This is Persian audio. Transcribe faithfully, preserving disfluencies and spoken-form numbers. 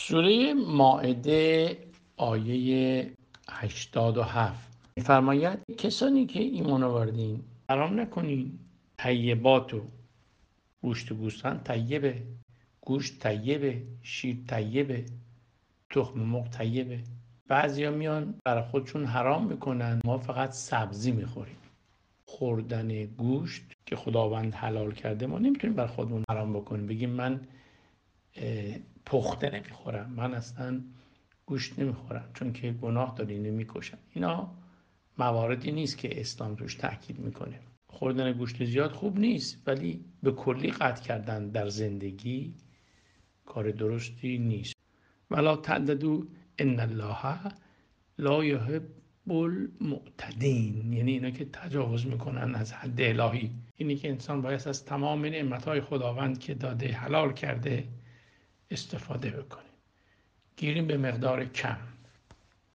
سوره مائده آیه هشتاد و هفت می‌فرماید کسانی که ایمان آوردین حرام نکنین طیبات و گوشت و گوسفند طیبه، گوشت طیبه، شیر طیبه، تخم مرغ طیبه. بعضیا میان برای خودشون حرام میکنن، ما فقط سبزی میخوریم. خوردن گوشت که خداوند حلال کرده ما نمیتونیم برای خودمون حرام بکنیم، بگیم من پخته نمیخورم، من اصلا گوشت نمیخورم چون که گناه داره اینو میکشن. اینا مواردی نیست که اسلام توش تاکید میکنه. خوردن گوشت زیاد خوب نیست، ولی به کلی قطع کردن در زندگی کار درستی نیست. ولا تعتدوا ان الله لا یحب المعتدین، یعنی اینا که تجاوز میکنن از حد الهی. اینی که انسان باید از تمام نعمتهای خداوند که داده حلال کرده استفاده بکنه، گیریم به مقدار کم.